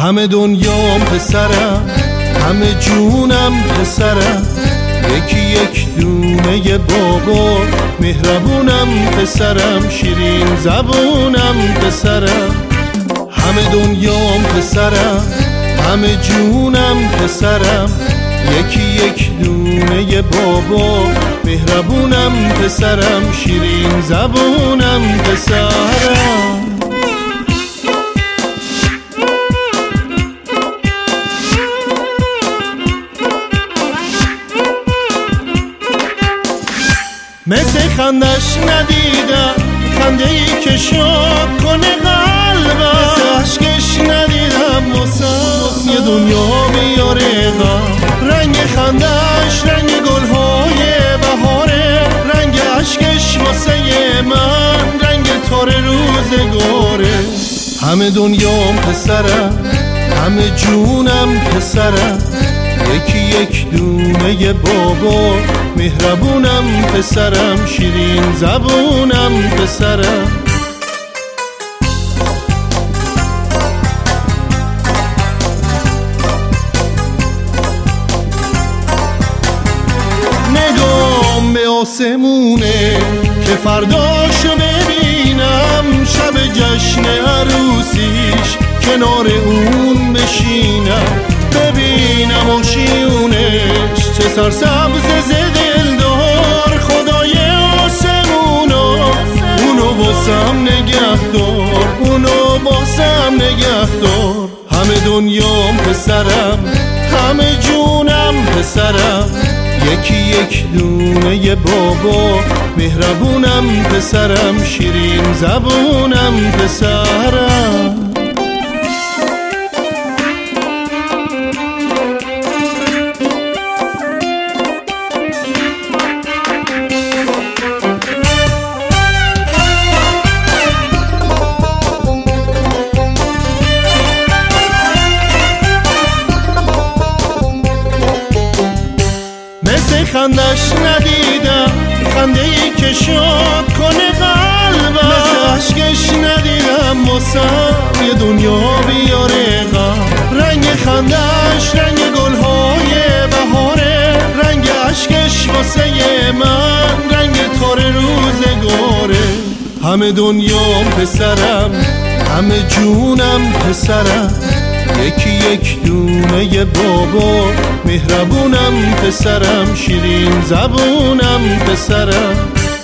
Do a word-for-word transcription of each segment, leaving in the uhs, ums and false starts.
همه دنیام پسرم، همه جونم پسرم، یکی یک دونه بابا مهربونم پسرم، شیرین زبونم پسرم. همه دنیام پسرم، همه جونم پسرم، یکی یک دونه بابا مهربونم پسرم، شیرین زبونم پسرم. مثل خندش ندیدم، خنده ای که شاد کنه قلبم، مثل عشقش ندیدم واسه یه دنیا بیاره غم. رنگ خندش رنگ گلهای بهاره، رنگ عشقش واسه من رنگ تار روزگاره. همه دنیام پسرم، همه جونم پسرم، یکی یک دونه بابا مهربونم پسرم، شیرین زبونم پسرم. نگام به آسمونه که فرداشو ببینم، شب جشن عروسیش کنار اون بشینم، ببینم آشیونش چه سرسبز دلدار، خدای آسمونو اونو باسم نگهدار، اونو باسم نگهدار. همه دنیام پسرم، همه جونم پسرم، یکی یک دونه بابا مهربونم پسرم، شیرین زبونم پسرم. مثل خندش ندیدم، خنده ای که شاد کنه قلبم، مثل عشقش ندیدم واسم یه دنیا بیاره غم. رنگ خندش رنگ گلهای بهاره، رنگ عشقش واسه من رنگ تار روزگاره. همه دنیام پسرم، همه جونم پسرم، یکی یک دونه بابا مهربونم پسرم، شیرین زبونم پسرم.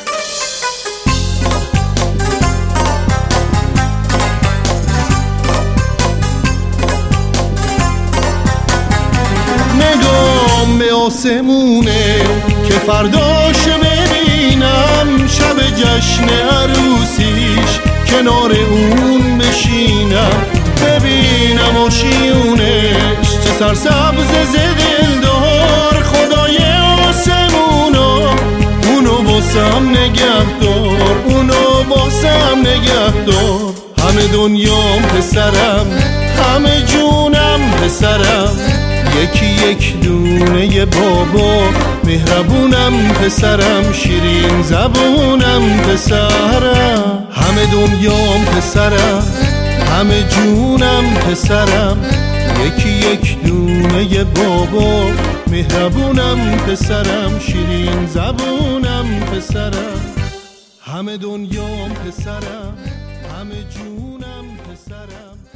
نگام به آسمونه که فرداشو ببینم، شب جشن عروسیش کنار اون بشینم، ببینم آشیونش چه سرسبز دلدار، خدای آسمونو اونو باسم نگهدار، اونو باسم نگهدار. همه دنیام پسرم، همه جونم پسرم، یکی یک دونه بابا مهربونم پسرم، شیرین زبونم پسرم. همه دنیام پسرم، همه جونم پسرم، یکی یک دونه بابا مهربونم پسرم، شیرین زبونم پسرم. همه دنیام پسرم، همه جونم پسرم.